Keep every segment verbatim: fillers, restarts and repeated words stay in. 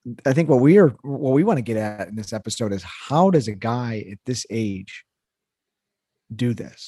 I think what we are, what we want to get at in this episode is how does a guy at this age do this?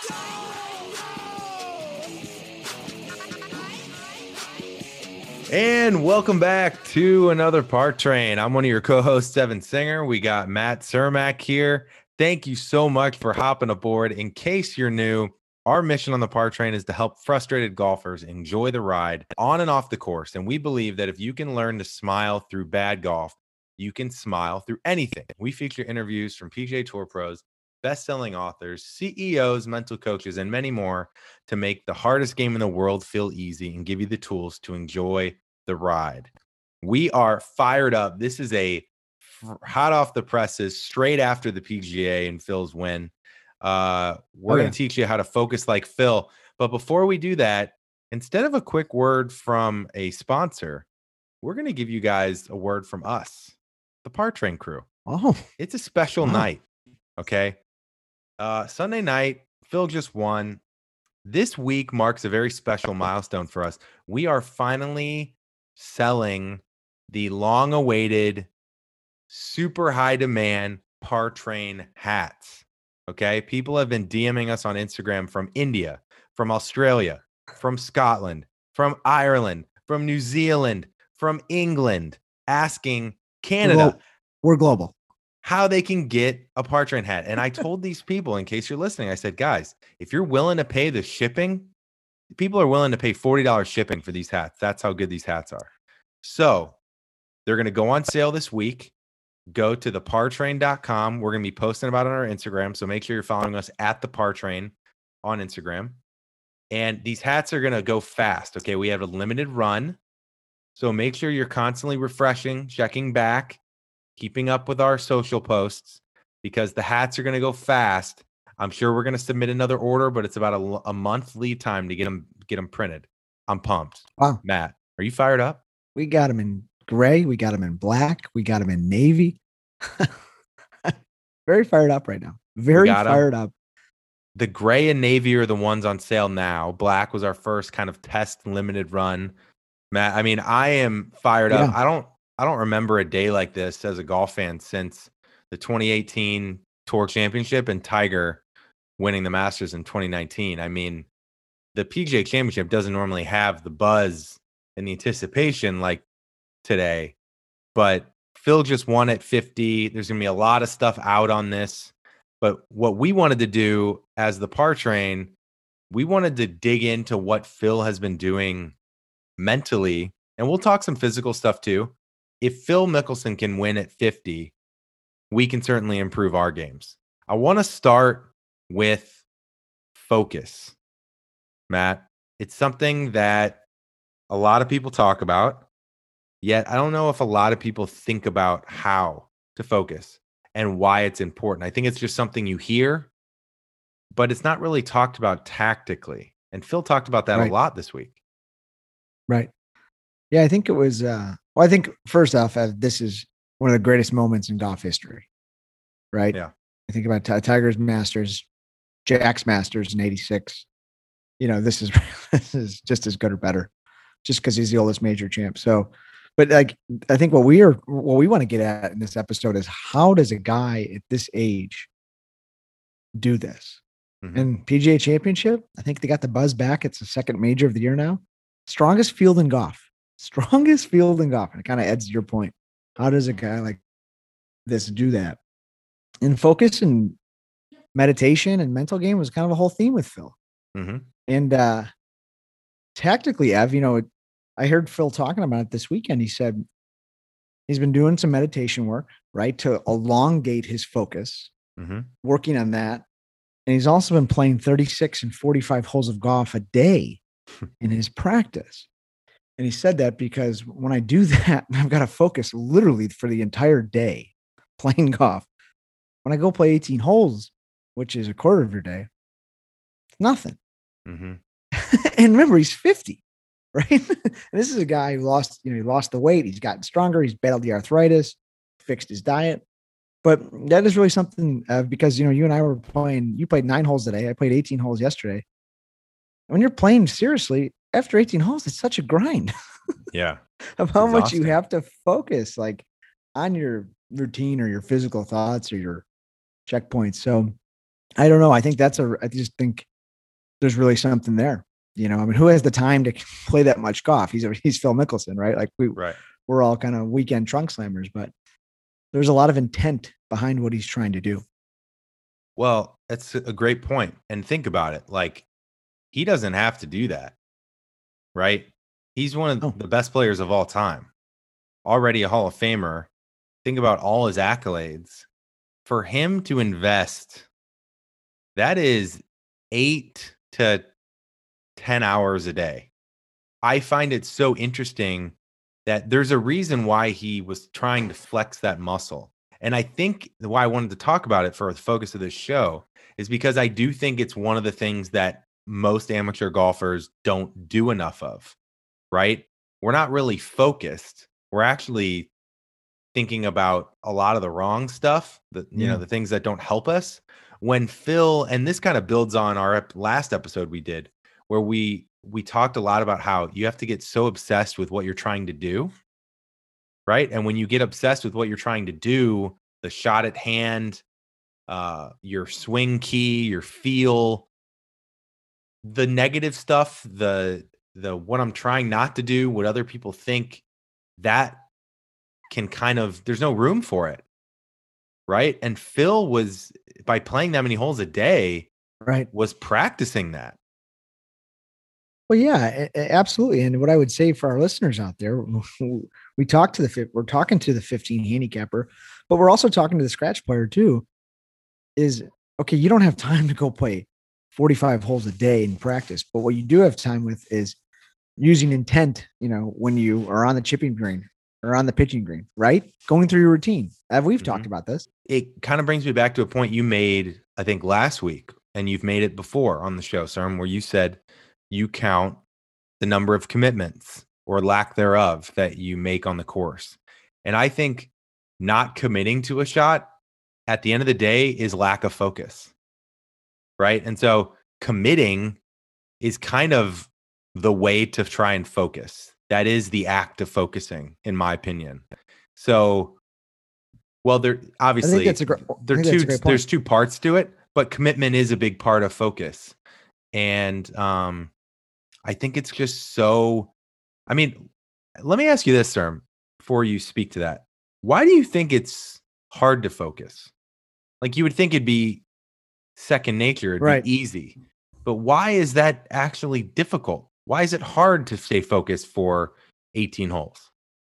And welcome back to another Par Train. I'm one of your co-hosts, Evan Singer. We got Matt Cermak here. Thank you so much for hopping aboard. In case you're new, our mission on the Par Train is to help frustrated golfers enjoy the ride on and off the course. And we believe that if you can learn to smile through bad golf, you can smile through anything. We feature interviews from P G A Tour pros, best-selling authors, C E Os, mental coaches, and many more to make the hardest game in the world feel easy and give you the tools to enjoy the ride. We are fired up. This is a hot off the presses, straight after the P G A and Phil's win. Uh, we're Oh, yeah. going to teach you how to focus like Phil. But before we do that, instead of a quick word from a sponsor, we're going to give you guys a word from us, the Par Train crew. Oh, It's a special wow. night. Okay. Uh, Sunday night, Phil just won. This week marks a very special milestone for us. We are finally selling the long-awaited, super high demand Par Train hats. Okay. People have been DMing us on Instagram from India, from Australia, from Scotland, from Ireland, from New Zealand, from England, asking Canada. We're, glo- we're global. How they can get a Par Train hat. And I told these people, in case you're listening, I said, guys, if you're willing to pay the shipping, people are willing to pay forty dollars shipping for these hats. That's how good these hats are. So they're going to go on sale this week. Go to the par train dot com. We're going to be posting about it on our Instagram. So make sure you're following us at the Par Train on Instagram. And these hats are going to go fast. Okay. We have a limited run. So make sure you're constantly refreshing, checking back, keeping up with our social posts, because the hats are going to go fast. I'm sure we're going to submit another order, but it's about a, a month lead time to get them, get them printed. I'm pumped. Wow. Matt, are you fired up? We got them in gray. We got them in black. We got them in navy. Very fired up right now. Very fired up. The gray and navy are the ones on sale now. Black was our first kind of test limited run. Matt, I mean, I am fired Yeah. up. I don't, I don't remember a day like this as a golf fan since the twenty eighteen Tour Championship and Tiger winning the Masters in twenty nineteen. I mean, the P G A Championship doesn't normally have the buzz and the anticipation like today, but Phil just won at fifty. There's going to be a lot of stuff out on this, but what we wanted to do as the Par Train, we wanted to dig into what Phil has been doing mentally, and we'll talk some physical stuff too. If Phil Mickelson can win at fifty, we can certainly improve our games. I want to start with focus, Matt. It's something that a lot of people talk about, yet I don't know if a lot of people think about how to focus and why it's important. I think it's just something you hear, but it's not really talked about tactically. And Phil talked about that Right. a lot this week. Right. Yeah, I think it was, uh, well, I think first off, uh, this is one of the greatest moments in golf history, right? Yeah. I think about Ti- Tiger's Masters, Jack's Masters in eighty-six. You know, this is, this is just as good or better just because he's the oldest major champ. So, but like, I think what we are, what we want to get at in this episode is how does a guy at this age do this? Mhm. And P G A Championship, I think they got the buzz back. It's the second major of the year now. Strongest field in golf. Strongest field in golf. And it kind of adds to your point. How does a guy like this do that? And focus and meditation and mental game was kind of a whole theme with Phil. Mhm. And uh tactically, Ev, you know, I heard Phil talking about it this weekend. He said he's been doing some meditation work, right, to elongate his focus, Mhm. working on that. And he's also been playing thirty-six and forty-five holes of golf a day in his practice. And he said that because when I do that, I've got to focus literally for the entire day playing golf. When I go play eighteen holes, which is a quarter of your day, it's nothing. Mhm. And remember, he's fifty, right? And this is a guy who lost, you know, he lost the weight. He's gotten stronger. He's battled the arthritis, fixed his diet. But that is really something uh, because, you know, you and I were playing, you played nine holes today. I played eighteen holes yesterday. When you're playing seriously, after eighteen holes, it's such a grind. Yeah. of It's how much you exhausting. have to focus like on your routine or your physical thoughts or your checkpoints. So I don't know. I think that's a, I just think there's really something there. You know, I mean, who has the time to play that much golf? He's, he's Phil Mickelson, right? Like we, Right. we're all kind of weekend trunk slammers, but there's a lot of intent behind what he's trying to do. Well, that's a great point. And think about it. Like, he doesn't have to do that, right? He's one of Oh, the best players of all time, already a Hall of Famer. Think about all his accolades. For him to invest, that is eight to ten hours a day. I find it so interesting that there's a reason why he was trying to flex that muscle. And I think why I wanted to talk about it for the focus of this show is because I do think it's one of the things that most amateur golfers don't do enough of, right? We're not really focused. We're actually thinking about a lot of the wrong stuff, the you know, yeah. the things that don't help us. When Phil, and this kind of builds on our ep- last episode we did, where we we talked a lot about how you have to get so obsessed with what you're trying to do, right? And when you get obsessed with what you're trying to do, the shot at hand, uh, your swing key, your feel, the negative stuff, the the what I'm trying not to do, what other people think, that can kind of, there's no room for it, right? And Phil was, by playing that many holes a day, Right. was practicing that. Well, yeah, a- a- absolutely. And what I would say for our listeners out there, we talk to the fif- we're talking to the fifteen handicapper, but we're also talking to the scratch player too. Is okay, you don't have time to go play forty-five holes a day in practice, but what you do have time with is using intent. You know, when you are on the chipping green or on the pitching green, right? Going through your routine. Uh, We've Mm-hmm. talked about this. It kind of brings me back to a point you made, I think, last week, and you've made it before on the show, Serm, where you said you count the number of commitments or lack thereof that you make on the course. And I think not committing to a shot at the end of the day is lack of focus, right? And so committing is kind of the way to try and focus. That is the act of focusing, in my opinion. So, well, there I think obviously that's a great. I there are think that's two a great there's point. two parts to it, but commitment is a big part of focus. And um, I think it's just so. I mean, let me ask you this, Serm, before you speak to that. Why do you think it's hard to focus? Like, you would think it'd be second nature, it'd be Right. easy. But why is that actually difficult? Why is it hard to stay focused for eighteen holes?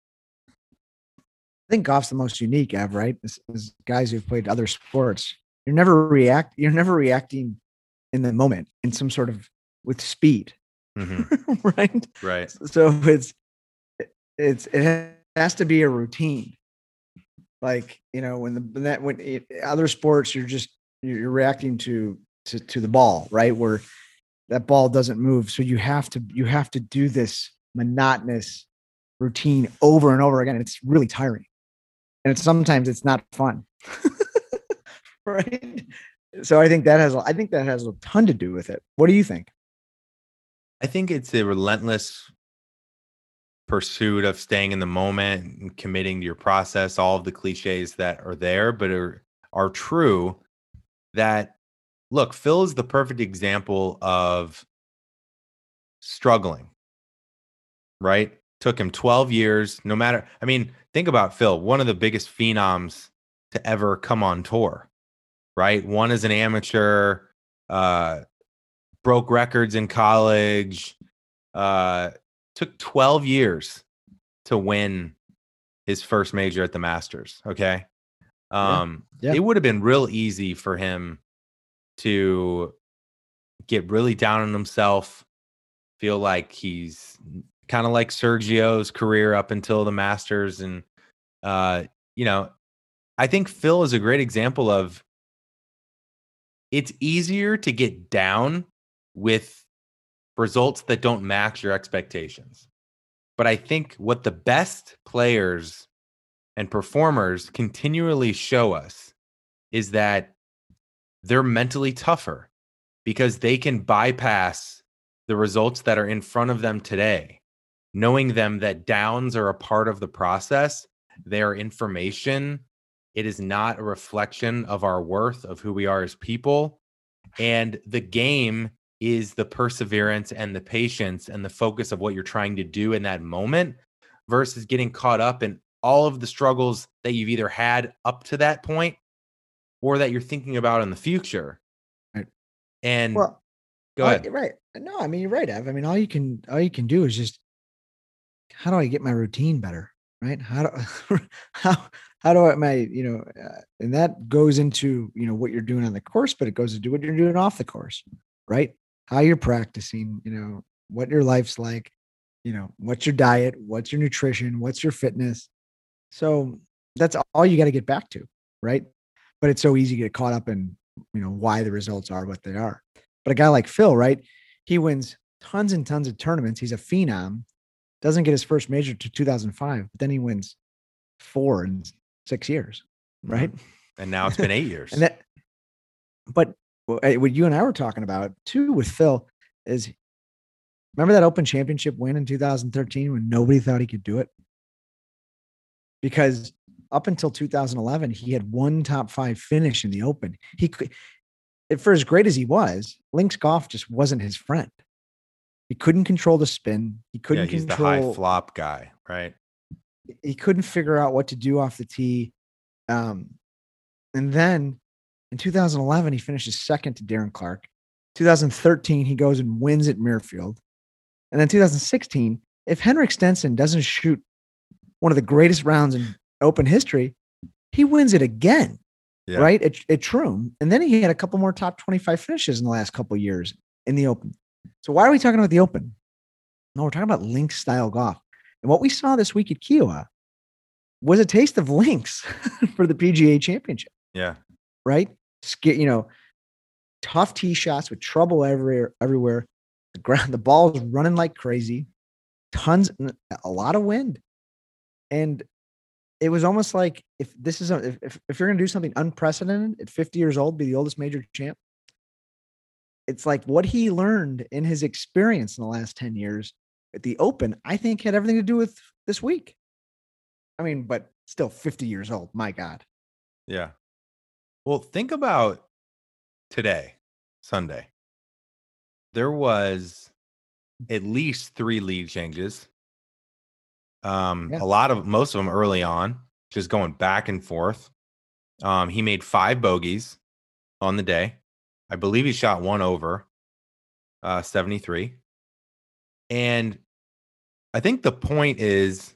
I think golf's the most unique, Ev, right? As, as guys who've played other sports, you're never react. You're never reacting in the moment in some sort of with speed, Hmm. right? Right. So it's it's it has to be a routine. Like you know, when the when that when it, other sports, you're just you're reacting to to to the ball, right? Where that ball doesn't move, so you have to you have to do this monotonous routine over and over again. And it's really tiring, and it's sometimes it's not fun, right? So I think that has I think that has a ton to do with it. What do you think? I think it's a relentless pursuit of staying in the moment and committing to your process, all of the cliches that are there, but are, are true. That, look, Phil is the perfect example of struggling, right? Took him twelve years, no matter. I mean, think about Phil, one of the biggest phenoms to ever come on tour, right? One as an amateur, uh, broke records in college, uh, took twelve years to win his first major at the Masters. Okay. Yeah, Um, yeah, it would have been real easy for him to get really down on himself, feel like he's kind of like Sergio's career up until the Masters. And, uh, you know, I think Phil is a great example of, it's easier to get down with results that don't match your expectations. But I think what the best players and performers continually show us is that they're mentally tougher because they can bypass the results that are in front of them today knowing them that downs are a part of the process. They are information. It is not a reflection of our worth, of who we are as people. And the game is the perseverance and the patience and the focus of what you're trying to do in that moment versus getting caught up in all of the struggles that you've either had up to that point or that you're thinking about in the future. Right. And Well, go all, ahead. right. No, I mean, you're right, Ev. I mean, all you can, all you can do is just, how do I get my routine better? Right. How do, how, how do I, my, you know, uh, and that goes into, you know, what you're doing on the course, but it goes into what you're doing off the course, right? How you're practicing, you know, what your life's like, you know, what's your diet, what's your nutrition, what's your fitness. So that's all you got to get back to, right? But it's so easy to get caught up in, you know, why the results are what they are. But a guy like Phil, right? He wins tons and tons of tournaments. He's a phenom, doesn't get his first major to two thousand five, but then he wins four in six years, right? Mm-hmm. And now it's been eight years. and that, but what you and I were talking about too with Phil is, remember that Open Championship win in two thousand thirteen when nobody thought he could do it? Because up until two thousand eleven, he had one top five finish in the Open. He could, for as great as he was, links golf just wasn't his friend. He couldn't control the spin. He couldn't yeah, he's control the high flop guy, right? He couldn't figure out what to do off the tee. Um, and then in two thousand eleven, he finishes second to Darren Clarke. two thousand thirteen, he goes and wins at Muirfield. And then two thousand sixteen, if Henrik Stenson doesn't shoot one of the greatest rounds in Open history, he wins it again, yeah. right? At, at Troom. And then he had a couple more top twenty-five finishes in the last couple of years in the Open. So why are we talking about the Open? No, we're talking about links style golf. And what we saw this week at Kiawah was a taste of links for the P G A Championship. Yeah. Right? You know, tough tee shots with trouble everywhere. everywhere. The ground, the ball's running like crazy. Tons, a lot of wind. And it was almost like if this is, a, if, if you're going to do something unprecedented at fifty years old, be the oldest major champ, it's like what he learned in his experience in the last ten years at the Open, I think had everything to do with this week. I mean, but still fifty years old. My God. Yeah. Well, think about today, Sunday. There was at least three lead changes. Um, yeah. A lot of, most of them early on, just going back and forth. Um, he made five bogeys on the day. I believe he shot one over, uh, seventy-three. And I think the point is,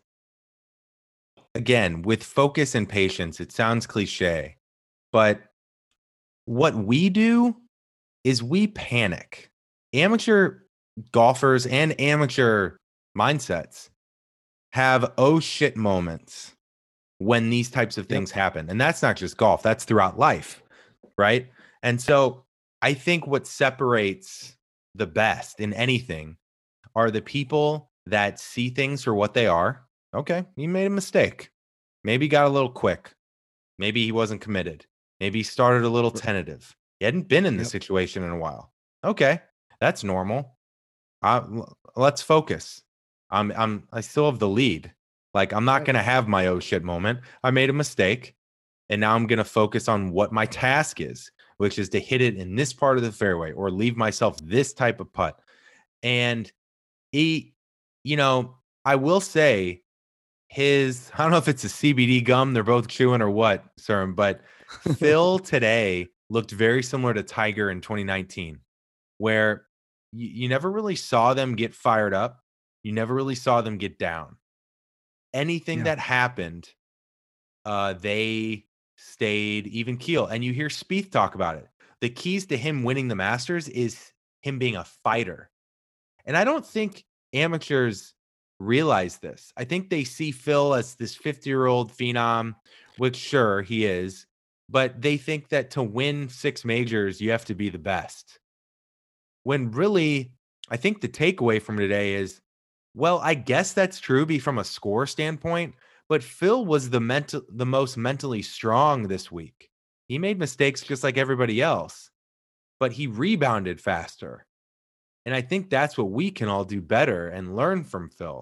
again, with focus and patience, it sounds cliche, but what we do is we panic. Amateur golfers and amateur mindsets have oh shit moments when these types of things yep. happen. And that's not just golf, that's throughout life, right? And so I think what separates the best in anything are the people that see things for what they are. Okay, he made a mistake. Maybe he got a little quick. Maybe he wasn't committed. Maybe he started a little tentative. He hadn't been in this yep. situation in a while. Okay, that's normal. Uh, let's focus. I'm, I'm, I still have the lead. Like, I'm not going to have my oh shit moment. I made a mistake. And now I'm going to focus on what my task is, which is to hit it in this part of the fairway or leave myself this type of putt. And he, you know, I will say his, I don't know if it's a C B D gum they're both chewing or what, sir, but Phil today looked very similar to Tiger in twenty nineteen, where you, you never really saw them get fired up. You never really saw them get down. Anything yeah. that happened, uh, they stayed even keel. And you hear Spieth talk about it. The keys to him winning the Masters is him being a fighter. And I don't think amateurs realize this. I think they see Phil as this fifty-year-old phenom, which sure he is, but they think that to win six majors, you have to be the best. When really, I think the takeaway from today is, well, I guess that's true be from a score standpoint, but Phil was the mental, the most mentally strong this week. He made mistakes just like everybody else, but he rebounded faster. And I think that's what we can all do better and learn from Phil.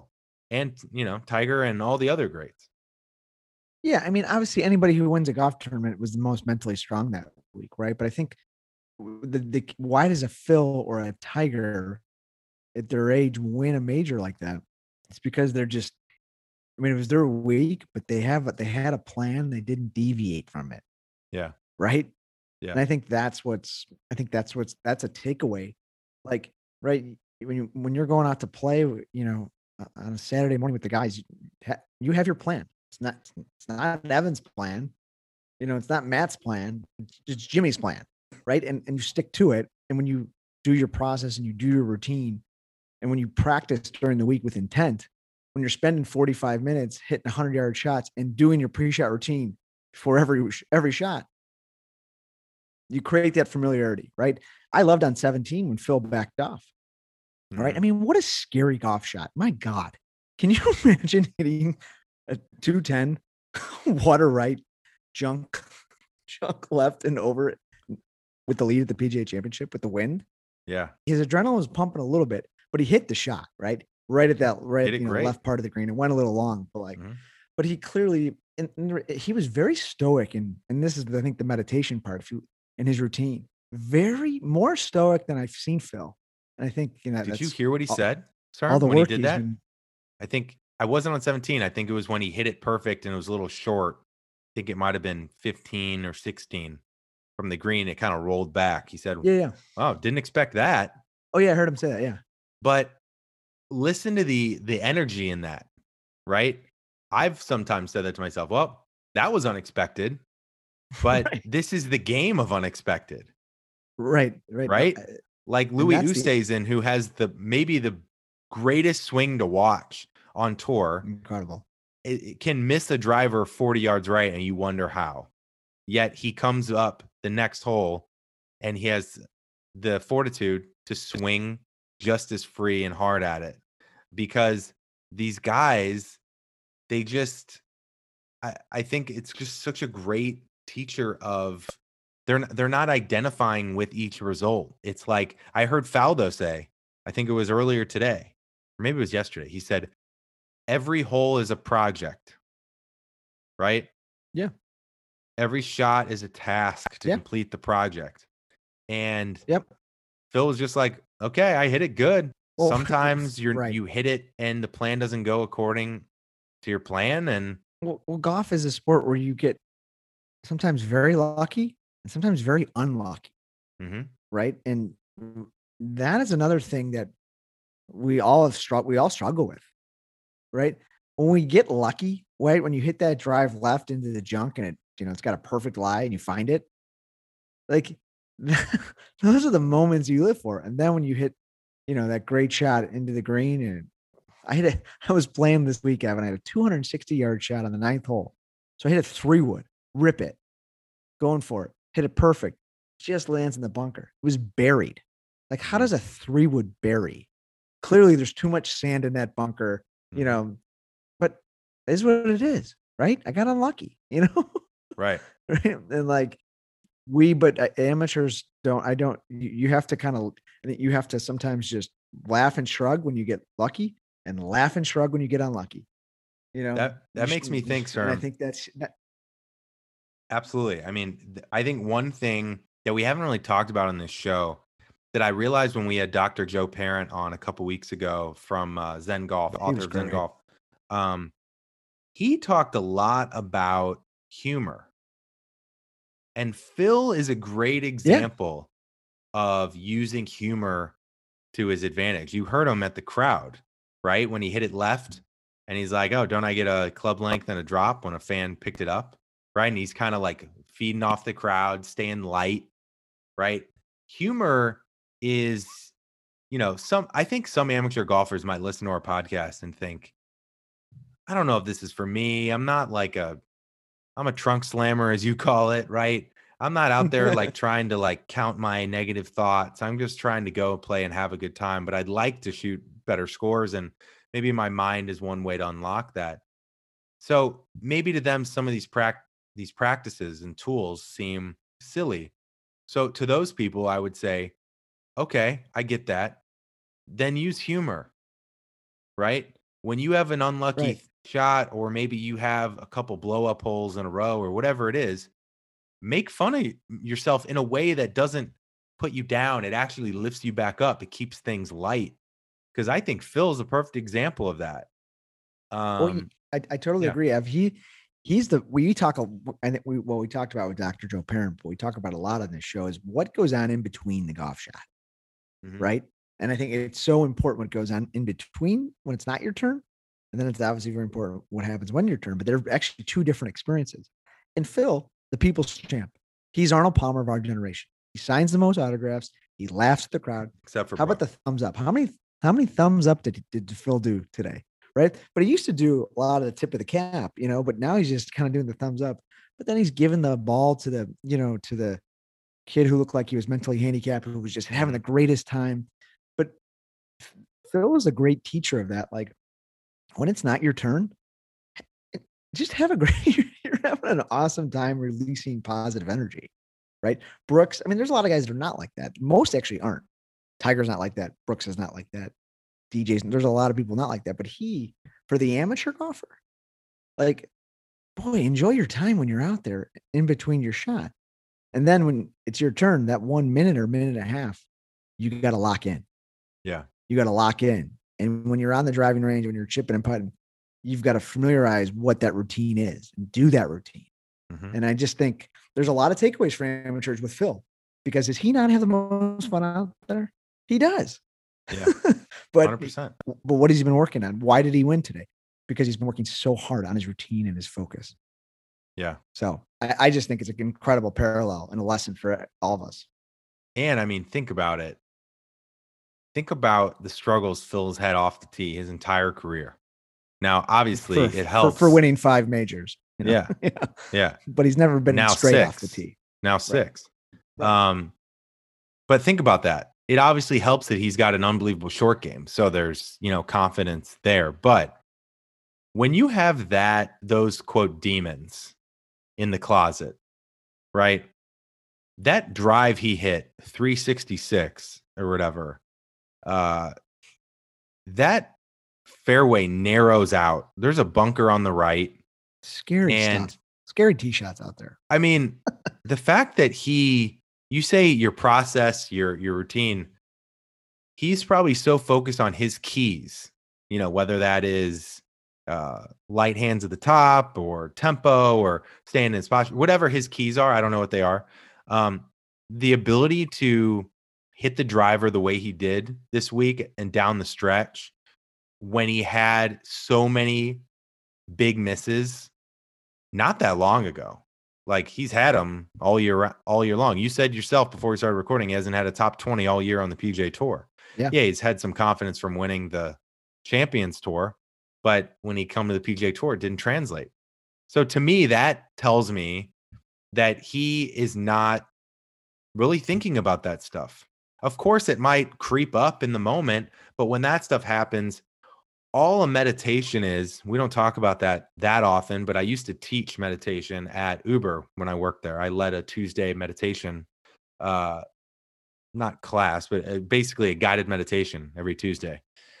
and, you know, Tiger and all the other greats. Yeah, I mean, obviously, anybody who wins a golf tournament was the most mentally strong that week, right? But I think w- the, the why does a Phil or a Tiger at their age win a major like that? It's because they're just. I mean, it was their week, but they have they had a plan. They didn't deviate from it, Yeah. right? Yeah. And I think that's what's. I think that's what's. That's a takeaway. Like, right when you when you're going out to play, you know, uh, on a Saturday morning with the guys, you, ha- you have your plan. It's not. It's not Evan's plan. You know, it's not Matt's plan. It's, it's Jimmy's plan, right? And and you stick to it. And when you do your process and you do your routine, and when you practice during the week with intent, when you're spending forty-five minutes hitting one hundred yard shots and doing your pre-shot routine for every every shot, you create that familiarity, right? I loved on seventeen when Phil backed off. All right. I Mhm. mean, what a scary golf shot. My God. Can you imagine hitting a two ten water right, junk, junk left and over it with the lead at the P G A Championship with the wind? Yeah. His adrenaline was pumping a little bit, but he hit the shot, right? Right at that, right, Hit it you know, great. left part of the green. It went a little long, but like, Mhm. but he clearly, and, and he was very stoic. And, and this is, I think, the meditation part, if you, in his routine, very more stoic than I've seen Phil. And I think, you know, Did you that's hear what he all, said, all sir, the when he work did he's that? been. I think I wasn't on seventeen. I think it was when he hit it perfect and it was a little short. I think it might have been fifteen or sixteen from the green. It kind of rolled back. He said, Yeah. Yeah. "Oh, didn't expect that." Oh, yeah. I heard him say that. Yeah. But listen to the the energy in that, right? I've sometimes said that to myself. Well, that was unexpected, but Right. this is the game of unexpected, Right. Right. No, right? uh, Like and Louis that's the Oosthuizen, who has the maybe the greatest swing to watch on tour, incredible. it, it can miss a driver forty yards right, and you wonder how. Yet he comes up the next hole, and he has the fortitude to swing just as free and hard at it, because these guys, they just, I, I think it's just such a great teacher of, they're n- they're not identifying with each result. It's like I heard Faldo say, I think it was earlier today, or maybe it was yesterday. He said, every hole is a project, right? Yeah. Every shot is a task to Yeah. complete the project. And Yep. Phil was just like, okay, I hit it good. Well, Sometimes you're right. you hit it and the plan doesn't go according to your plan. And Well, well, golf is a sport where you get sometimes very lucky and sometimes very unlucky, mhm, right? And w- that is another thing that we all have struggled. We all struggle with, right? When we get lucky, right? When you hit that drive left into the junk and it, you know, it's got a perfect lie and you find it, like those are the moments you live for. And then when you hit, you know, that great shot into the green, and I hit a, I was playing this week, Evan. I had a two hundred sixty yard shot on the ninth hole, so I hit a three wood, rip it, going for it, hit it perfect, just lands in the bunker. It was buried. Like, how mhm, does a three wood bury? Clearly, there's too much sand in that bunker, you mhm, know. But it is what it is, right? I got unlucky, you know, right. right? And like we, but uh, amateurs don't. I don't. You, you have to kind of. I think you have to sometimes just laugh and shrug when you get lucky, and laugh and shrug when you get unlucky. You know, That you that sh- makes me you- think, and I sir. think that's that, Absolutely. I mean, th- I think one thing that we haven't really talked about on this show that I realized when we had Doctor Joe Parent on a couple weeks ago from uh, Zen Golf, he author was of Zen great. Golf, um, he talked a lot about humor. And Phil is a great Yeah, example of using humor to his advantage. You heard him at the crowd, right? When he hit it left and he's like, "Oh, don't I get a club length and a drop when a fan picked it up?" Right? And he's kind of like feeding off the crowd, staying light, right? Humor is, you know, some I think some amateur golfers might listen to our podcast and think, "I don't know if this is for me. I'm not like a I'm a trunk slammer, as you call it, right? I'm not out there like trying to like count my negative thoughts. I'm just trying to go play and have a good time, but I'd like to shoot better scores. And maybe my mind is one way to unlock that. So maybe to them, some of these prac- these practices and tools seem silly. So to those people, I would say, okay, I get that. Then use humor, right? when you have an unlucky Right. shot, or maybe you have a couple blow up holes in a row or whatever it is, make fun of yourself in a way that doesn't put you down. It actually lifts you back up. It keeps things light. Because I think Phil's a perfect example of that. Well, Um, I, I totally yeah. agree. Ev. He he's the we talk and we well we talked about with Doctor Joe Parent, but we talk about a lot on this show is what goes on in between the golf shot, Mhm. right? And I think it's so important what goes on in between when it's not your turn, and then it's obviously very important what happens when your turn. But they're actually two different experiences. And Phil, the people's champ, he's Arnold Palmer of our generation. He signs the most autographs. He laughs at the crowd. Except for How about Brooks. the thumbs up? How many how many thumbs up did did Phil do today? Right. But he used to do a lot of the tip of the cap, you know, but now he's just kind of doing the thumbs up. But then he's giving the ball to the, you know, to the kid who looked like he was mentally handicapped, who was just having the greatest time. But Phil was a great teacher of that. Like when it's not your turn, just have a great, you're having an awesome time releasing positive energy, right? Brooks, I mean, there's a lot of guys that are not like that. Most actually aren't. Tiger's not like that. Brooks is not like that. D J's, there's a lot of people not like that. But he, for the amateur golfer, like, boy, enjoy your time when you're out there in between your shot. And then when it's your turn, that one minute or minute and a half, you got to lock in. Yeah. You got to lock in. And when you're on the driving range, when you're chipping and putting, you've got to familiarize what that routine is and do that routine. Mm-hmm. And I just think there's a lot of takeaways for amateurs with Phil, because does he not have the most fun out there? He does. Yeah. but, one hundred percent. But what has he been working on? Why did he win today? Because he's been working so hard on his routine and his focus. Yeah. So I, I just think it's an incredible parallel and a lesson for all of us. And I mean, think about it. Think about the struggles Phil's had off the tee his entire career. Now, obviously, for, it helps for, for winning five majors. You know? Yeah. yeah, yeah. But he's never been now straight six. off the tee. Now six. Right. Right. Um, but think about that. It obviously helps that he's got an unbelievable short game, so there's you know confidence there. But when you have that, those quote demons in the closet, right? That drive he hit three sixty-six or whatever. Uh, that fairway narrows out. There's a bunker on the right. Scary and, stuff. Scary tee shots out there. I mean, the fact that he, you say your process, your your routine, he's probably so focused on his keys, you know, whether that is uh, light hands at the top or tempo or staying in spot, whatever his keys are. I don't know what they are. Um, the ability to hit the driver the way he did this week and down the stretch when he had so many big misses not that long ago. Like he's had them all year, all year long. You said yourself before we started recording, he hasn't had a top twenty all year on the P G A Tour. Yeah. Yeah. He's had some confidence from winning the Champions Tour, but when he come to the P G A Tour, it didn't translate. So to me, that tells me that he is not really thinking about that stuff. Of course, it might creep up in the moment, but when that stuff happens, all a meditation is, we don't talk about that that often, but I used to teach meditation at Uber when I worked there. I led a Tuesday meditation, uh, not class, but basically a guided meditation every Tuesday.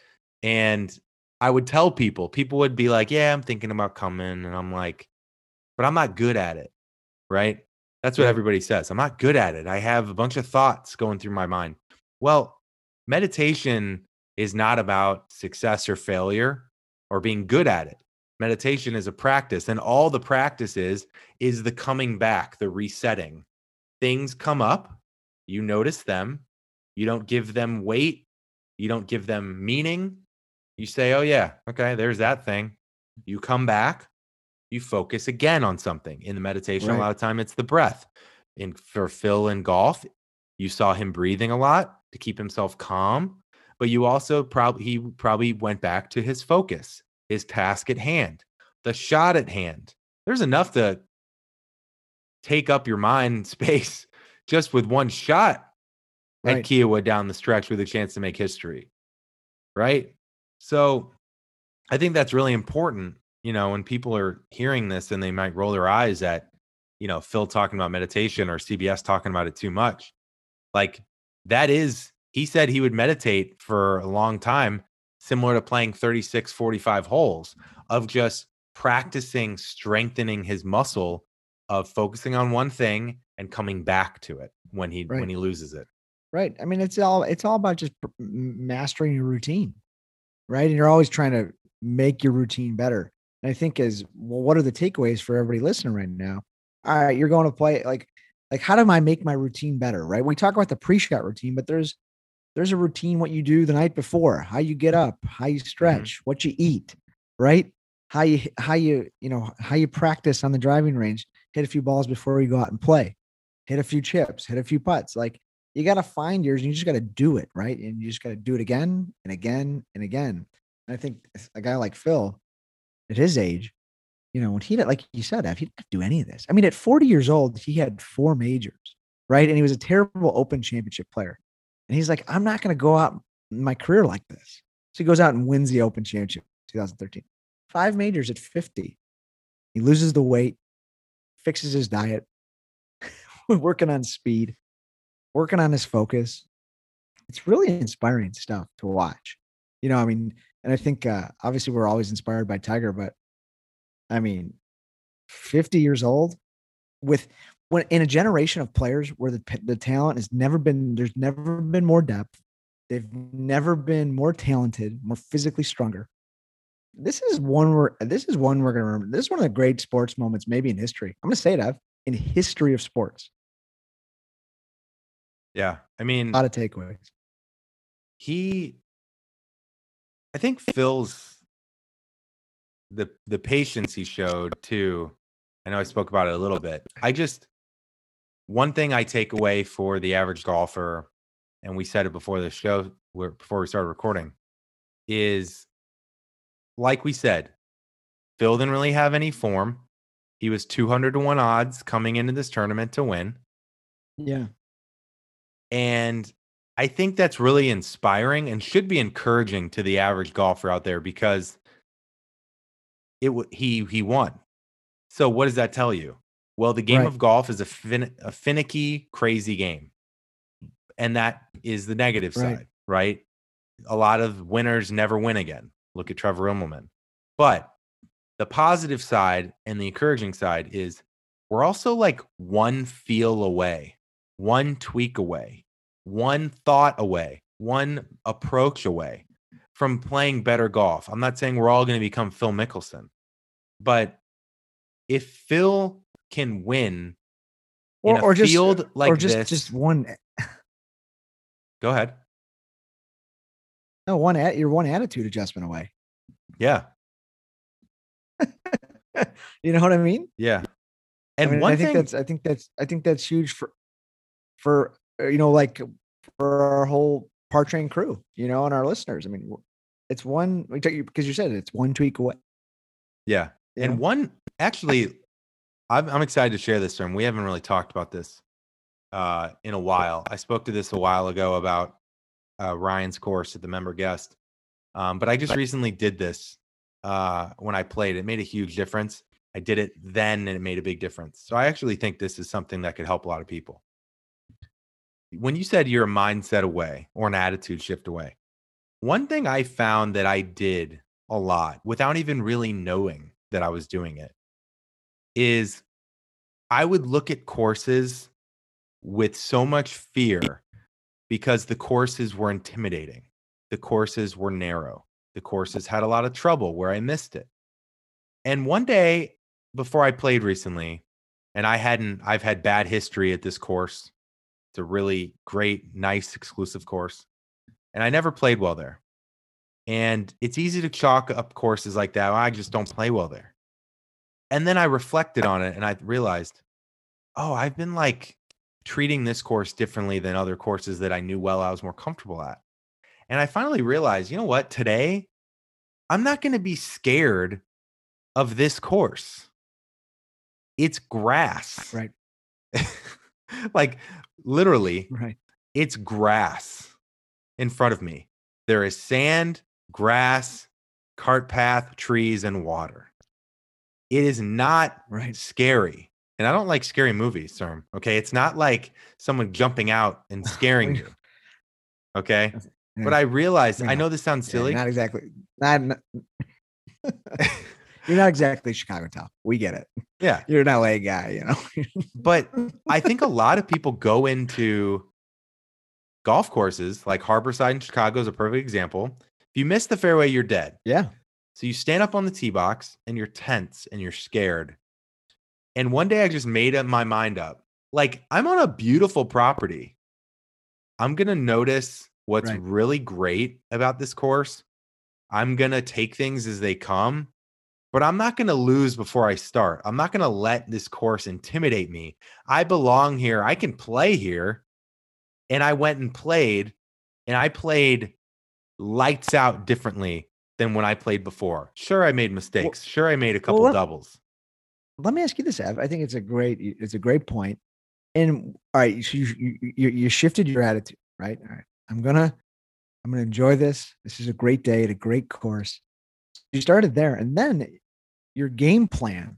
And I would tell people, people would be like, yeah, I'm thinking about coming. And I'm like, but I'm not good at it. Right. That's what Right. everybody says. I'm not good at it. I have a bunch of thoughts going through my mind. Well, meditation is not about success or failure or being good at it. Meditation is a practice, and all the practice is, is the coming back, the resetting. Things come up, you notice them, you don't give them weight, you don't give them meaning. You say, oh yeah, okay, there's that thing. You come back, you focus again on something. In the meditation, right. A lot of time it's the breath. In for Phil in golf, you saw him breathing a lot to keep himself calm. But you also probably, he probably went back to his focus, his task at hand, the shot at hand. There's enough to take up your mind space just with one shot right. at Kiawah down the stretch with a chance to make history. Right. So I think that's really important. You know, when people are hearing this and they might roll their eyes at, you know, Phil talking about meditation or C B S talking about it too much. Like that is, he said he would meditate for a long time. similar to playing thirty-six, forty-five holes, of just practicing, strengthening his muscle of focusing on one thing and coming back to it when he Right. when he loses it. Right. I mean, it's all it's all about just pr- m- mastering your routine, right? And you're always trying to make your routine better. And I think is well, what are the takeaways for everybody listening right now? All right, you're going to play like like how do I make my routine better, right? We talk about the pre-shot routine, but there's there's a routine what you do the night before, how you get up, how you stretch, what you eat, right? How you how you, you know, how you practice on the driving range, hit a few balls before you go out and play, hit a few chips, hit a few putts. Like you got to find yours and you just got to do it, right? And you just got to do it again and again and again. And I think a guy like Phil at his age, you know, when he did, like you said, Ev, he didn't do any of this. I mean, at forty years old, he had four majors, right? And he was a terrible Open Championship player. And he's like, I'm not going to go out in my career like this. So he goes out and wins the Open Championship twenty thirteen. Five majors at fifty. He loses the weight, fixes his diet, working on speed, working on his focus. It's really inspiring stuff to watch. You know, I mean, and I think uh, obviously we're always inspired by Tiger, but I mean, fifty years old with when in a generation of players where the the talent has never been there's never been more depth. They've never been more talented, more physically stronger. This is one where this is one we're gonna remember. This is one of the great sports moments, maybe in history. I'm gonna say it, Ev, in history of sports. Yeah. I A mean, lot of takeaways. he I think Phil's the the patience he showed too. I know I spoke about it a little bit. I just one thing I take away for the average golfer, and we said it before the show, where before we started recording, is like we said, Phil didn't really have any form. He was two hundred to one odds coming into this tournament to win. Yeah. And I think that's really inspiring and should be encouraging to the average golfer out there because it w- he he won. So what does that tell you? Well, the game Right. of golf is a, fin- a finicky, crazy game. And that is the negative Right. side, right? A lot of winners never win again. Look at Trevor Immelman. But the positive side and the encouraging side is we're also like one feel away, one tweak away, one thought away, one approach away from playing better golf. I'm not saying we're all going to become Phil Mickelson, but if Phil can win in Or a or just field like or just this, just one go ahead. no one at your one attitude adjustment away. Yeah. You know what I mean? Yeah. I And mean, I one think thing, that's I think that's I think that's huge for for uh, you know, like for our whole par train crew, you know, and our listeners. I mean, w- it's one we take you because you said it, it's one tweak away. yeah. You And know, one, actually, I'm, I'm excited to share this term. We haven't really talked about this uh, in a while. I spoke to this a while ago about uh, Ryan's course at the member guest. Um, but I just recently did this uh, when I played. It made a huge difference. I did it then and it made a big difference. So I actually think this is something that could help a lot of people. When you said you're a mindset away or an attitude shift away, one thing I found that I did a lot without even really knowing that I was doing it is I would look at courses with so much fear because the courses were intimidating. The courses were narrow. The courses had a lot of trouble where I missed it. And one day before I played recently, and I hadn't, I've had bad history at this course. It's a really great, nice, exclusive course. And I never played well there. And it's easy to chalk up courses like that. I just don't play well there. And then I reflected on it and I realized, oh, I've been like treating this course differently than other courses that I knew well I was more comfortable at. And I finally realized, you know what? Today, I'm not going to be scared of this course. It's grass. right, Like literally, right, it's grass in front of me. There is sand, grass, cart path, trees, and water. It is not right. scary. And I don't like scary movies, Serm. Okay. It's not like someone jumping out and scaring We- you. Okay. But I realized, you I know, know this sounds yeah, you're silly. not exactly not, not you're not exactly Chicago town. We get it. Yeah. You're an L A guy, you know. But I think a lot of people go into golf courses like Harborside in Chicago is a perfect example. If you miss the fairway, you're dead. Yeah. So you stand up on the tee box and you're tense and you're scared. And one day I just made up my mind up. Like, I'm on a beautiful property. I'm going to notice what's Right. really great about this course. I'm going to take things as they come, but I'm not going to lose before I start. I'm not going to let this course intimidate me. I belong here. I can play here. And I went and played, and I played lights out differently than when I played before. Sure, I made mistakes. Well, sure, I made a couple well, let, doubles. let me ask you this, Ev. I think it's a great it's a great point. And all right, so you you you shifted your attitude, right? All right. I'm gonna I'm gonna enjoy this. This is a great day at a great course. You started there, and then your game plan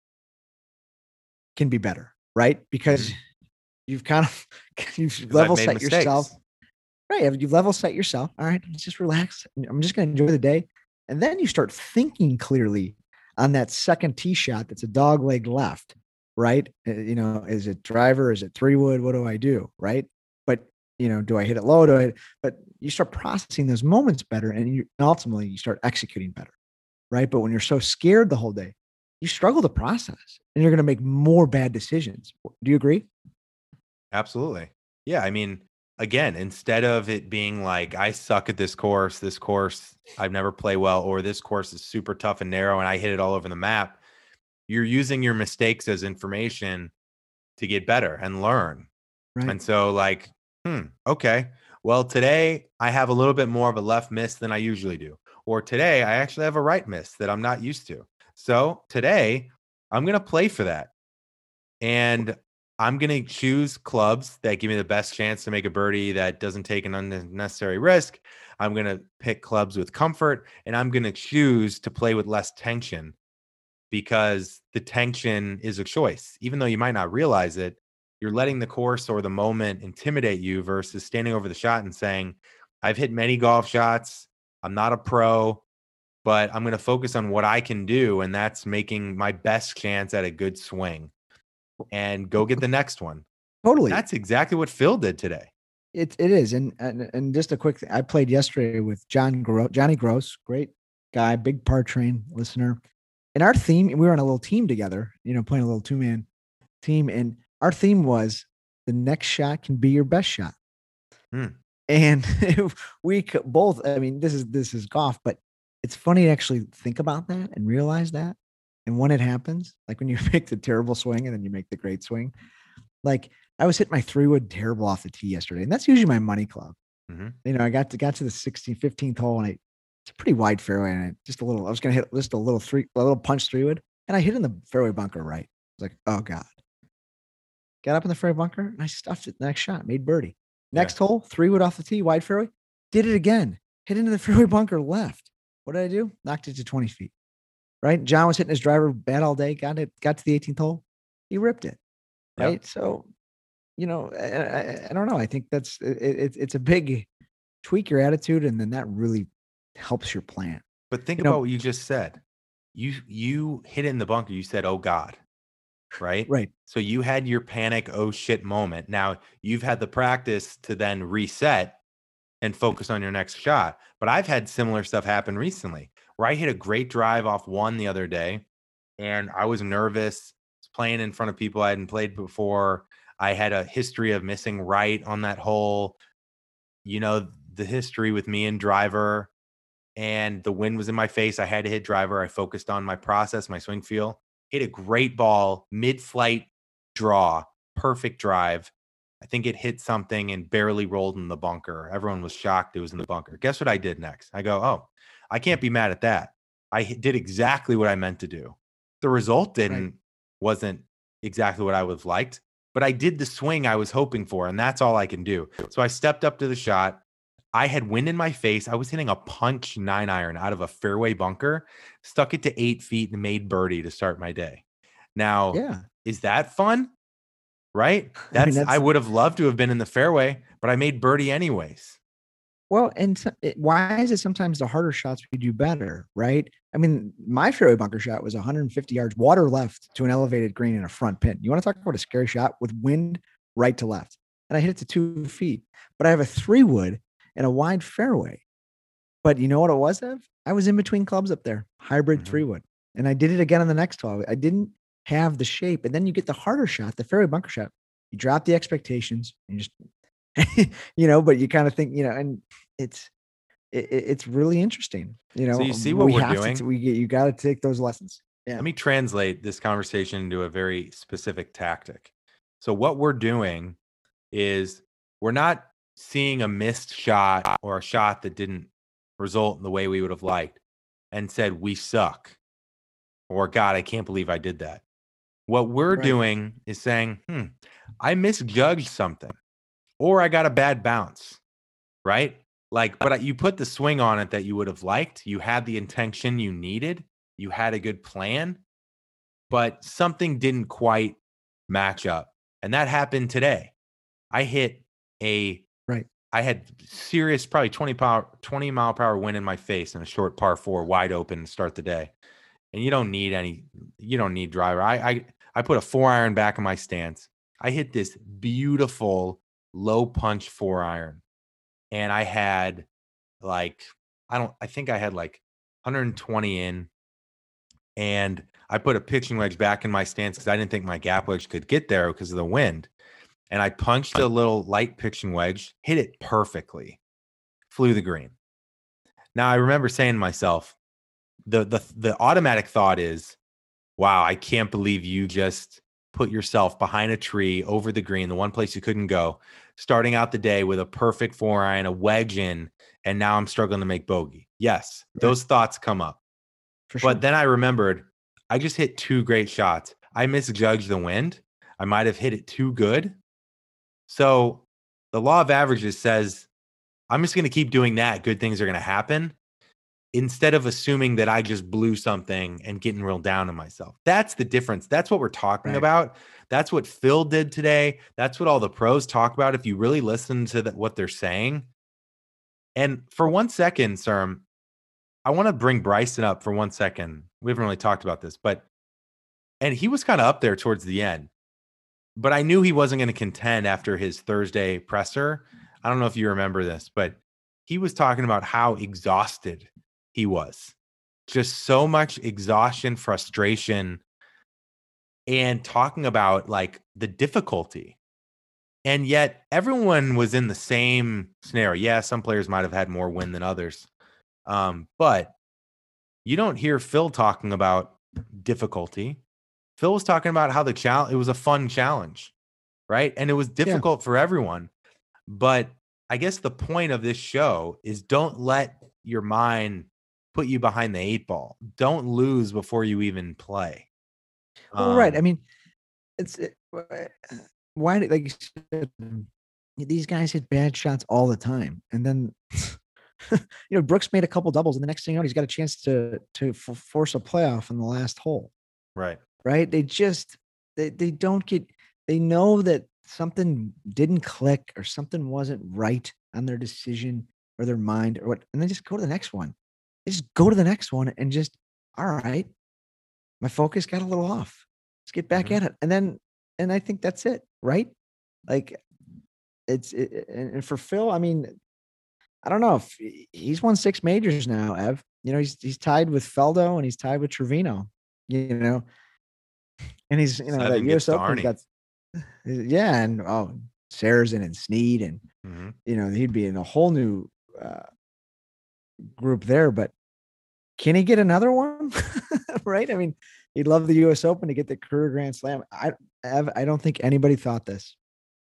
can be better, right? Because Mhm. you've kind of you've 'Cause I've level made set mistakes. yourself. Right. You've level set yourself. All right, let's just relax. I'm just gonna enjoy the day. And then you start thinking clearly on that second tee shot that's a dog leg left, right? Uh, You know, is it driver? Is it three wood? What do I do? Right. But you know, do I hit it low? Do I but you start processing those moments better and you ultimately you start executing better. Right. But when you're so scared the whole day, you struggle to process and you're gonna make more bad decisions. Do you agree? Absolutely. Yeah. I mean, again, instead of it being like, I suck at this course, this course, I've never played well, or this course is super tough and narrow and I hit it all over the map, you're using your mistakes as information to get better and learn. Right. And so, like, hmm, okay. Well, today I have a little bit more of a left miss than I usually do. Or today I actually have a right miss that I'm not used to. So today I'm going to play for that. And I'm going to choose clubs that give me the best chance to make a birdie that doesn't take an unnecessary risk. I'm going to pick clubs with comfort and I'm going to choose to play with less tension because the tension is a choice. Even though you might not realize it, you're letting the course or the moment intimidate you versus standing over the shot and saying, I've hit many golf shots. I'm not a pro, but I'm going to focus on what I can do. And that's making my best chance at a good swing and go get the next one. Totally. That's exactly what Phil did today. It it is, and and and just a quick thing. I played yesterday with John Gro- Johnny Gross, great guy, big par train listener. And our theme, we were on a little team together, you know, playing a little two man team, and our theme was the next shot can be your best shot. Hmm. And we c- both, I mean, this is this is golf, but it's funny to actually think about that and realize that. And when it happens, like when you make the terrible swing and then you make the great swing, like I was hitting my three wood terrible off the tee yesterday, and that's usually my money club. Mm-hmm. You know, I got to got to the sixteenth, fifteenth hole, and I it's a pretty wide fairway, and I, just a little. I was gonna hit just a little three, a little punch three wood, and I hit in the fairway bunker right. I was like, oh god. Got up in the fairway bunker, and I stuffed it. The next shot, made birdie. Next Yeah. hole, three wood off the tee, wide fairway. Did it again. Hit into the fairway bunker left. What did I do? Knocked it to twenty feet. Right. John was hitting his driver bad all day. Got it. Got to the eighteenth hole. He ripped it. Right. Yep. So you know, I, I, I don't know. I think that's it, it, it's a big tweak your attitude, and then that really helps your plan. But think You about know, what you just said. You you hit it in the bunker. You said, "Oh God," right? right? So you had your panic, "Oh shit" moment. Now you've had the practice to then reset and focus on your next shot. But I've had similar stuff happen recently where I hit a great drive off one the other day, and I was nervous. I was playing in front of people I hadn't played before. I had a history of missing right on that hole. You know the history with me and driver. And the wind was in my face. I had to hit driver. I focused on my process, my swing feel. Hit a great ball, mid-flight draw, perfect drive. I think it hit something and barely rolled in the bunker. Everyone was shocked it was in the bunker. Guess what I did next? I go, oh, I can't be mad at that. I did exactly what I meant to do. The result Right. didn't wasn't exactly what I would have liked, but I did the swing I was hoping for, and that's all I can do. So I stepped up to the shot. I had wind in my face. I was hitting a punch nine iron out of a fairway bunker, stuck it to eight feet and made birdie to start my day. Now, Yeah. is that fun? Right? I mean, That's I that's would have loved to have been in the fairway, but I made birdie anyways. Well, and so- it- why is it sometimes the harder shots we do better, right? I mean, my fairway bunker shot was one hundred fifty yards, water left to an elevated green in a front pin. You want to talk about a scary shot with wind right to left, and I hit it to two feet. But I have a three wood and a wide fairway. But you know what it was, Ev? I was in between clubs up there, hybrid Mhm. three wood, and I did it again on the next twelve. I didn't have the shape, and then you get the harder shot, the fairway bunker shot. You drop the expectations, and you just, you know, but you kind of think, you know, and it's it, it's really interesting. You So know, you see what we we're have doing? to we get you got to take those lessons. Yeah. Let me translate this conversation into a very specific tactic. So what we're doing is we're not seeing a missed shot or a shot that didn't result in the way we would have liked and said we suck or God, I can't believe I did that. What we're Right. doing is saying, hmm, I misjudged something or I got a bad bounce, right? Like, but I- you put the swing on it that you would have liked. You had the intention you needed. You had a good plan, but something didn't quite match up. And that happened today. I hit a, Right. I had serious, probably twenty power, twenty mile per hour wind in my face in a short par four, wide open to start the day. And you don't need any, you don't need driver. I, I, I put a four iron back in my stance. I hit this beautiful low punch four iron. And I had like, I don't, I think I had like one hundred twenty in. And I put a pitching wedge back in my stance because I didn't think my gap wedge could get there because of the wind. And I punched a little light pitching wedge, hit it perfectly, flew the green. Now I remember saying to myself, the the the automatic thought is, wow, I can't believe you just put yourself behind a tree over the green, the one place you couldn't go, starting out the day with a perfect four iron, a wedge in, and now I'm struggling to make bogey. Yes, Right. those thoughts come up. For sure. But then I remembered I just hit two great shots. I misjudged the wind. I might have hit it too good. So the law of averages says I'm just going to keep doing that. Good things are going to happen instead of assuming that I just blew something and getting real down on myself. That's the difference. That's what we're talking Right. about. That's what Phil did today. That's what all the pros talk about. If you really listen to the, what they're saying. And for one second, Serm, I want to bring Bryson up for one second. We haven't really talked about this, but, and he was kind of up there towards the end, but I knew he wasn't going to contend after his Thursday presser. I don't know if you remember this, but he was talking about how exhausted he was. Just so much exhaustion, frustration, and talking about like the difficulty. And yet everyone was in the same scenario. Yeah, some players might have had more win than others. Um, but you don't hear Phil talking about difficulty. Phil was talking about how the challenge, it was a fun challenge, right? And it was difficult yeah. for everyone. But I guess the point of this show is don't let your mind put you behind the eight ball. Don't lose before you even play. Well, um, right. I mean, it's it, why, like you said, these guys hit bad shots all the time. And then, you know, Brooks made a couple doubles, and the next thing you know, he's got a chance to to f- force a playoff in the last hole. Right. Right. They just they they don't get. They know that something didn't click or something wasn't right on their decision or their mind or what, and they just go to the next one. They just go to the next one and just, all right, my focus got a little off. Let's get back mm-hmm. at it, and then and I think that's it. Right. Like it's it, and for Phil, I mean. I don't know if he's won six majors now, Ev. You know, he's he's tied with Feldo and he's tied with Trevino, you know, and he's, you know, Seven that U S Open got, yeah. And, oh, Sarazen and Snead and, mm-hmm. you know, he'd be in a whole new uh, group there, but can he get another one? Right. I mean, he'd love the U S Open to get the career Grand Slam. I, Ev, I don't think anybody thought this.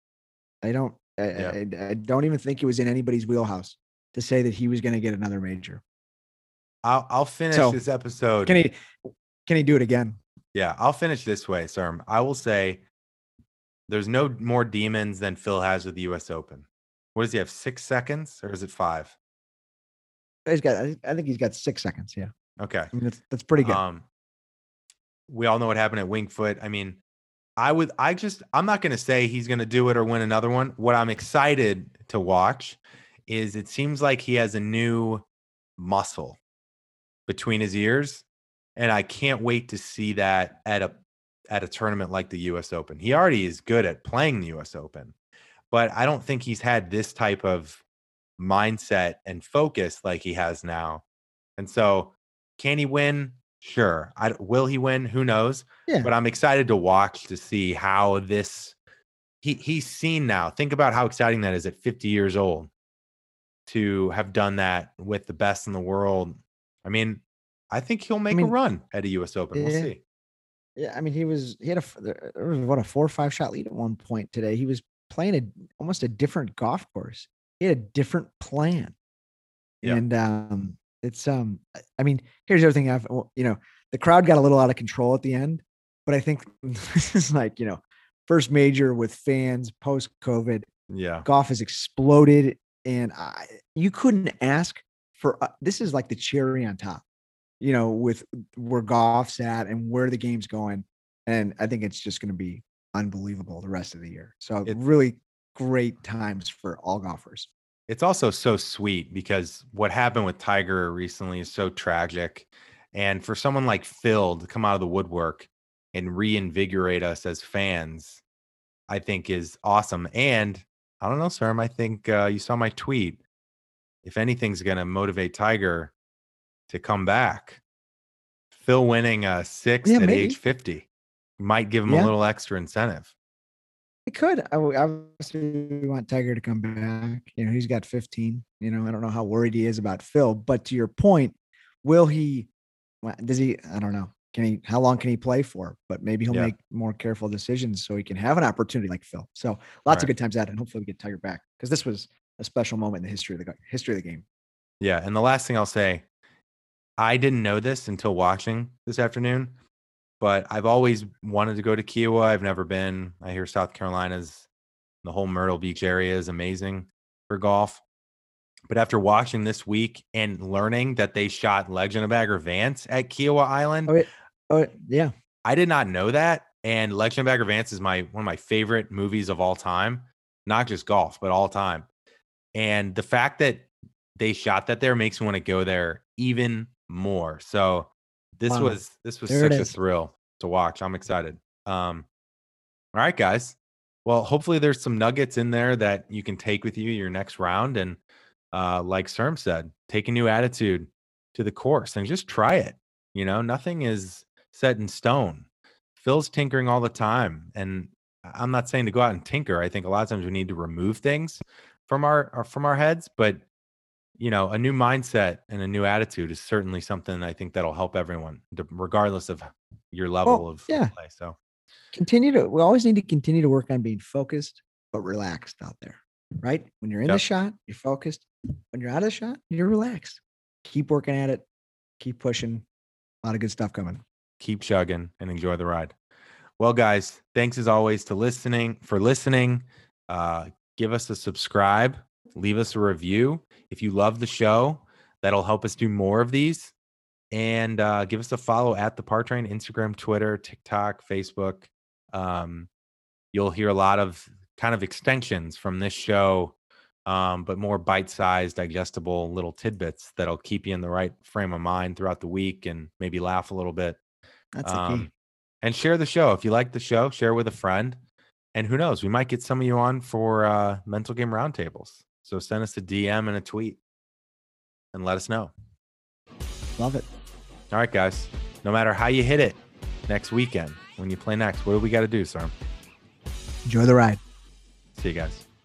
I don't, I, yeah. I, I don't even think it was in anybody's wheelhouse to say that he was going to get another major. I'll I'll finish so, this episode. Can he can he do it again? Yeah, I'll finish this way, Serm. I will say there's no more demons than Phil has with the U S Open. What does he have? Six seconds or is it five? He's got I think he's got six seconds. Yeah. Okay. I mean, that's that's pretty good. Um we all know what happened at Winged Foot. I mean, I would I just I'm not gonna say he's gonna do it or win another one. What I'm excited to watch is it seems like he has a new muscle between his ears, and I can't wait to see that at a at a tournament like the U S Open. He already is good at playing the U S Open, but I don't think he's had this type of mindset and focus like he has now. And so, can he win? Sure. I, will he win? Who knows? Yeah. But I'm excited to watch to see how this he he's seen now. Think about how exciting that is at fifty years old to have done that with the best in the world. I mean, I think he'll make I mean, a run at a U S Open. We'll yeah. see. Yeah, I mean, he was he had a there was what a four or five shot lead at one point today. He was playing a almost a different golf course. He had a different plan, Yeah. and um, it's um, I mean, here's the other thing. I've you know the crowd got a little out of control at the end, but I think this is like you know first major with fans post COVID. Yeah. Golf has exploded, and I, you couldn't ask for uh, this is like the cherry on top. You know, with where golf's at and where the game's going. And I think it's just going to be unbelievable the rest of the year. So It- really great times for all golfers. It's also so sweet because what happened with Tiger recently is so tragic. And for someone like Phil to come out of the woodwork and reinvigorate us as fans, I think is awesome. And I don't know, Serm, I think uh, you saw my tweet. If anything's going to motivate Tiger to come back, Phil winning a sixth Yeah, at maybe. age fifty might give him Yeah. a little extra incentive. It could. I would- obviously want Tiger to come back. You know, he's got fifteen. You know, I don't know how worried he is about Phil, but to your point, will he? well, Does he? I don't know. Can he? How long can he play for? But maybe he'll Yeah. make more careful decisions so he can have an opportunity like Phil. So lots Right. of good times at it, and hopefully we get Tiger back because this was a special moment in the history of the go- history of the game. Yeah. And the last thing I'll say, I didn't know this until watching this afternoon, but I've always wanted to go to Kiowa. I've never been. I hear South Carolina's, the whole Myrtle Beach area is amazing for golf. But after watching this week and learning that they shot Legend of Bagger Vance at Kiowa Island, Oh, it, oh yeah. I did not know that. And Legend of Bagger Vance is my one of my favorite movies of all time, not just golf, but all time. And the fact that they shot that there makes me want to go there even more. So this Wow. was this was There it such a is. thrill to watch. I'm excited. Um, all right, guys. Well, hopefully there's some nuggets in there that you can take with you your next round. And uh, like Serm said, take a new attitude to the course and just try it. You know, nothing is set in stone. Phil's tinkering all the time. And I'm not saying to go out and tinker. I think a lot of times we need to remove things from our, our from our heads, but you know, a new mindset and a new attitude is certainly something I think that'll help everyone, d- regardless of your level Well, of yeah. play. So Continue to. We always need to continue to work on being focused but relaxed out there. Right? When you're in the Yep. shot, you're focused. When you're out of the shot, you're relaxed. Keep working at it. Keep pushing. A lot of good stuff coming. keep chugging and enjoy the ride. Well, guys, thanks as always to listening for listening. Uh, give us a subscribe, leave us a review. If you love the show, that'll help us do more of these. And uh, give us a follow at the Par Train, Instagram, Twitter, TikTok, Facebook. Um, you'll hear a lot of kind of extensions from this show, um, but more bite-sized, digestible little tidbits that'll keep you in the right frame of mind throughout the week and maybe laugh a little bit. That's the key. Um, and share the show. If you like the show, share with a friend. And who knows, we might get some of you on for uh, mental game roundtables. So send us a D M and a tweet and let us know. Love it. All right, guys. No matter how you hit it next weekend, when you play next, what do we got to do, sir? Enjoy the ride. See you guys.